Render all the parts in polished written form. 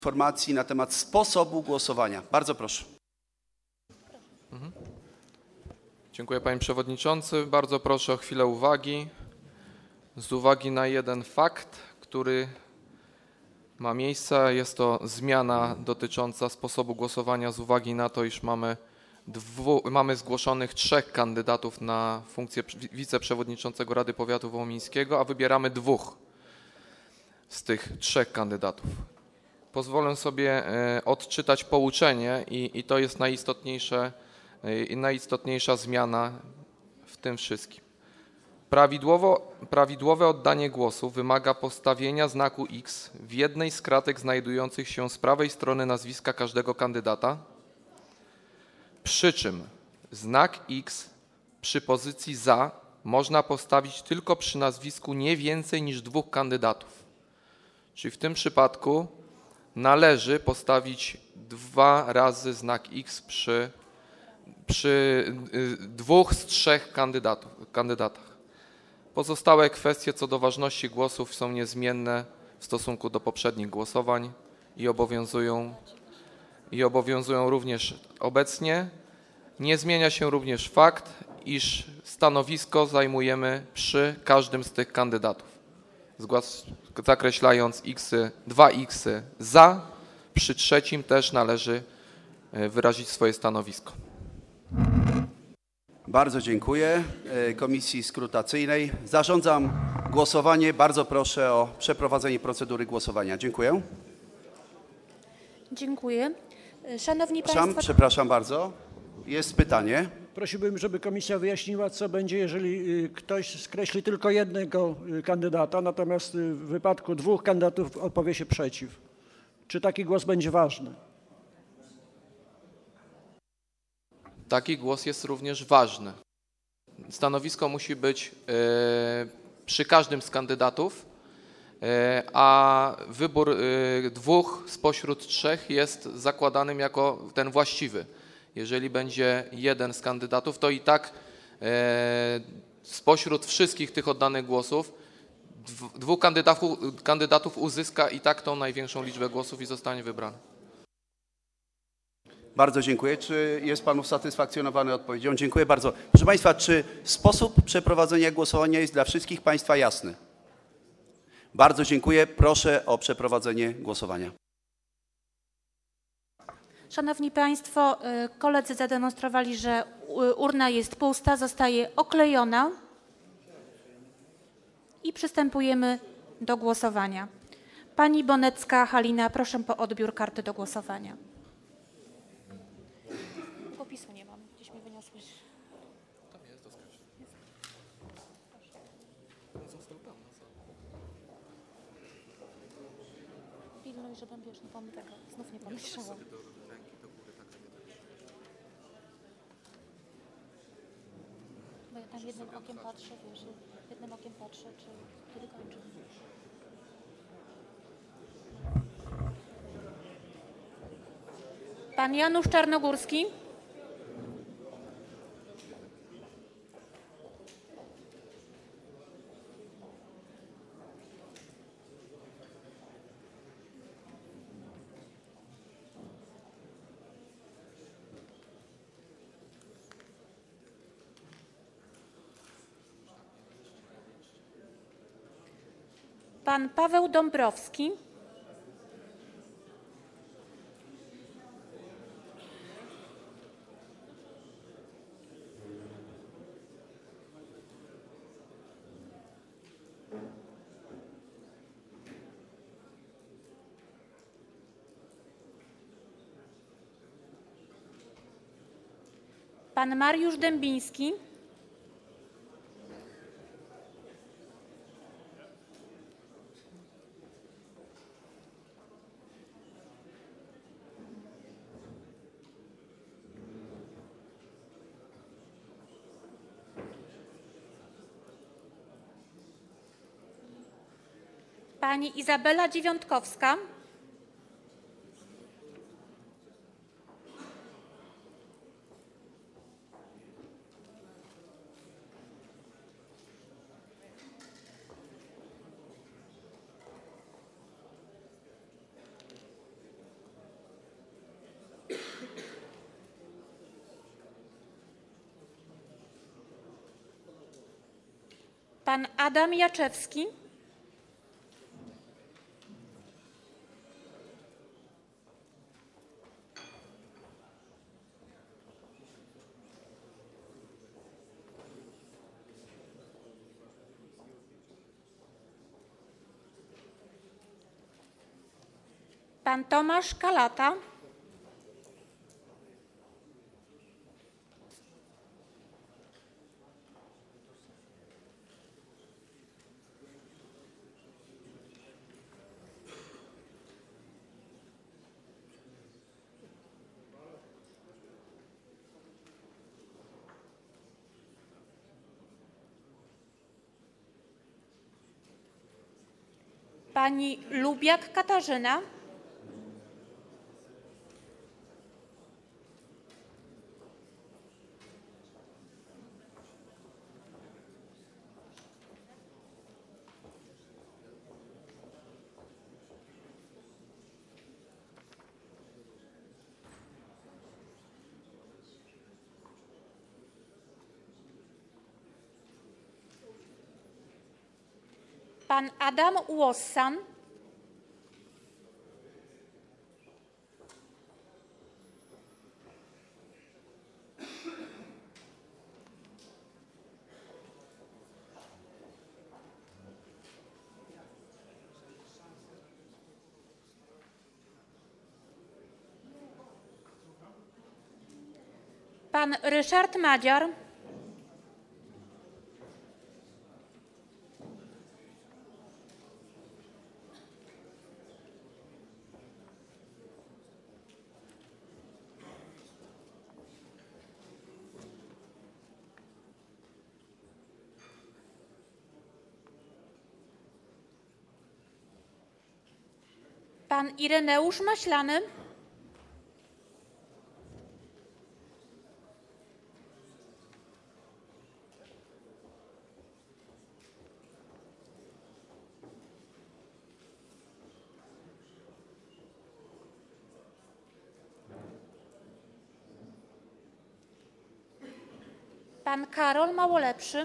informacji na temat sposobu głosowania. Bardzo proszę. Dziękuję panie przewodniczący. Bardzo proszę o chwilę uwagi. Z uwagi na jeden fakt, który ma miejsce, jest to zmiana dotycząca sposobu głosowania z uwagi na to, iż mamy zgłoszonych 3 kandydatów na funkcję wiceprzewodniczącego Rady Powiatu Wołomińskiego, a wybieramy 2 z tych 3 kandydatów. Pozwolę sobie odczytać pouczenie i to jest najistotniejsza zmiana w tym wszystkim. Prawidłowe oddanie głosu wymaga postawienia znaku X w jednej z kratek znajdujących się z prawej strony nazwiska każdego kandydata, przy czym znak X przy pozycji za można postawić tylko przy nazwisku nie więcej niż 2 kandydatów. Czyli w tym przypadku należy postawić 2 razy znak X przy 2 z 3 kandydatach. Pozostałe kwestie co do ważności głosów są niezmienne w stosunku do poprzednich głosowań i obowiązują również obecnie. Nie zmienia się również fakt, iż stanowisko zajmujemy przy każdym z tych kandydatów, zakreślając 2 X za, przy 3 też należy wyrazić swoje stanowisko. Bardzo dziękuję Komisji Skrutacyjnej. Zarządzam głosowanie. Bardzo proszę o przeprowadzenie procedury głosowania. Dziękuję. Dziękuję. Szanowni Państwo... Przepraszam bardzo. Jest pytanie. Prosiłbym, żeby komisja wyjaśniła, co będzie, jeżeli ktoś skreśli tylko jednego kandydata, natomiast w wypadku 2 kandydatów opowie się przeciw. Czy taki głos będzie ważny? Taki głos jest również ważny. Stanowisko musi być przy każdym z kandydatów, a wybór 2 spośród 3 jest zakładanym jako ten właściwy. Jeżeli będzie jeden z kandydatów, to i tak spośród wszystkich tych oddanych głosów 2 kandydatów uzyska i tak tą największą liczbę głosów i zostanie wybrany. Bardzo dziękuję. Czy jest Pan usatysfakcjonowany odpowiedzią? Dziękuję bardzo. Proszę Państwa, czy sposób przeprowadzenia głosowania jest dla wszystkich Państwa jasny? Bardzo dziękuję. Proszę o przeprowadzenie głosowania. Szanowni Państwo, koledzy zademonstrowali, że urna jest pusta, zostaje oklejona i przystępujemy do głosowania. Pani Bonecka Halina, proszę o odbiór karty do głosowania. Popisu nie mam, gdzieś mi wyniosłeś. Tam jest, pilnuj, żebym wiesz, nie pomnę tego, znów nie popiszałam. Bo ja tam jednym okiem patrzę, wiesz, jednym okiem patrzę, czy kiedy kończę. Pan Janusz Czarnogórski. Pan Paweł Dąbrowski. Pan Mariusz Dębiński. Pani Izabela Dziewiątkowska. Pan Adam Jaczewski. Pan Tomasz Kalata. Pani Lubiak Katarzyna. Pan Adam Łossan. Pan Ryszard Madziar. Pan Ireneusz Maślany. Pan Karol Małolepszy.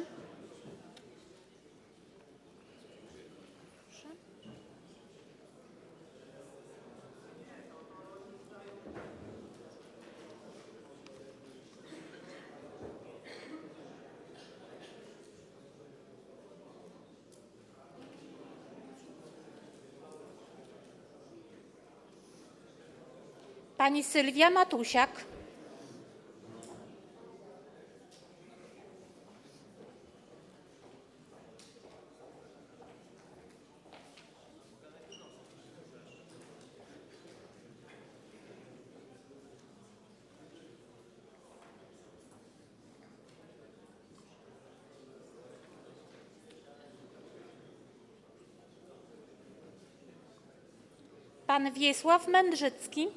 Pani Sylwia Matusiak. Pan Wiesław Mędrzycki.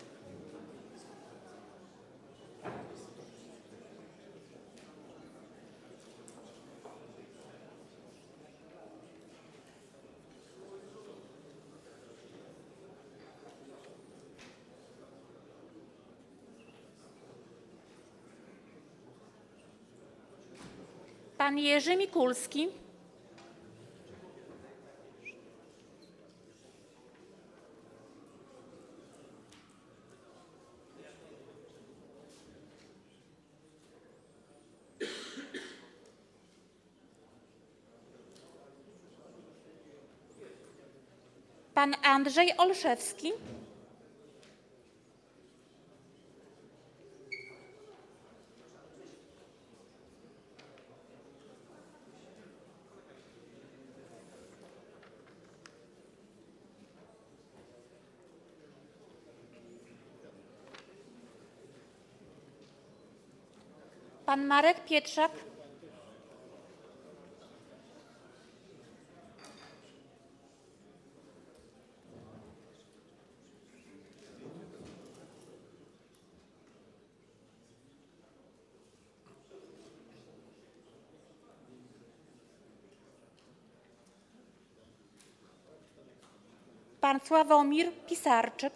Pan Jerzy Mikulski. Pan Andrzej Olszewski. Pan Marek Pietrzak. Pan Sławomir Pisarczyk.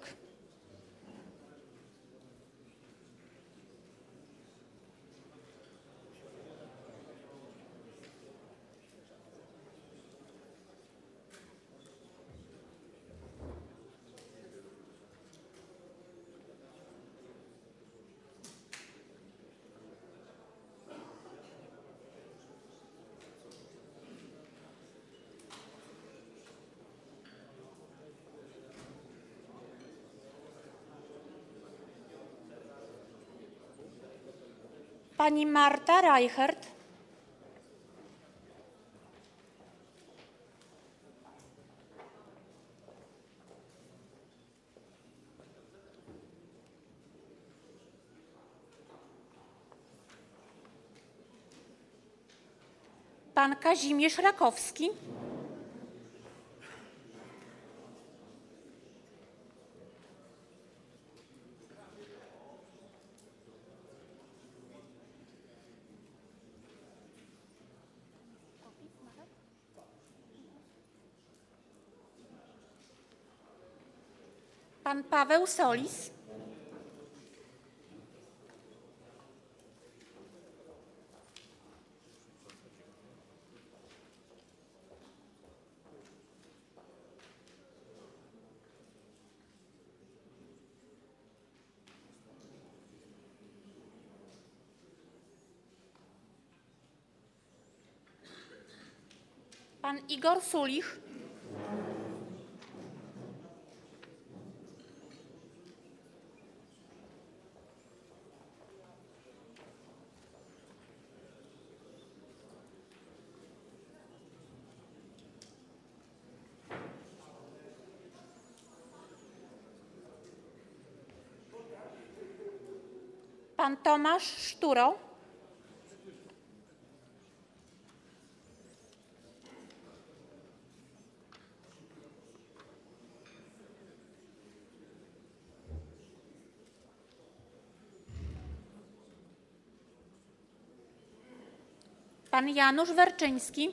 Pani Marta Reichert. Pan Kazimierz Rakowski. Pan Paweł Solis. Pan Igor Sulich. Pan Tomasz Szturo. Pan Janusz Werczyński.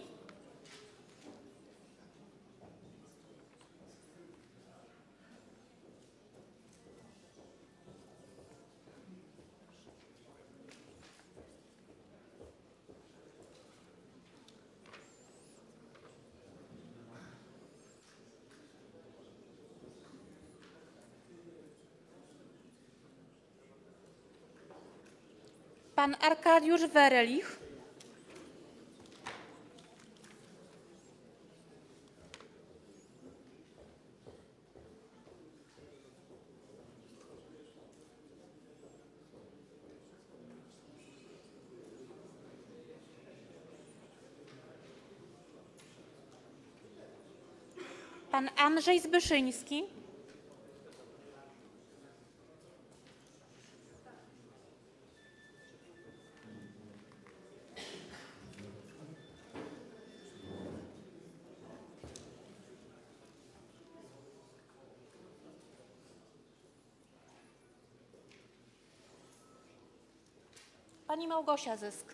Pan Arkadiusz Werelich. Pan Andrzej Zbyszyński. Pani Małgosia Zysk.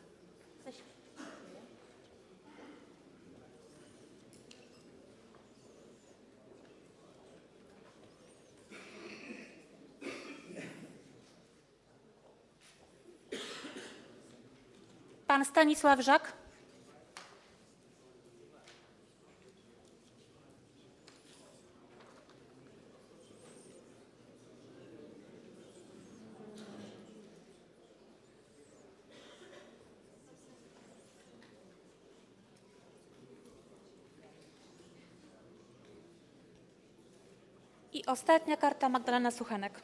Pan Stanisław Żak. I ostatnia karta, Magdalena Suchenek.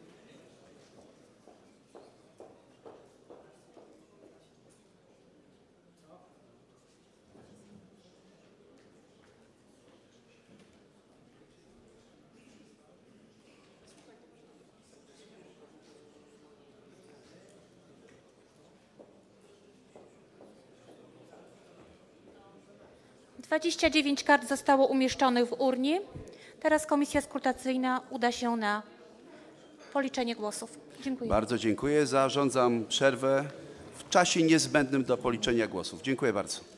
Dwadzieścia 9 kart zostało umieszczonych w urnie. Teraz komisja skrutacyjna uda się na policzenie głosów. Dziękuję. Bardzo dziękuję. Zarządzam przerwę w czasie niezbędnym do policzenia głosów. Dziękuję bardzo.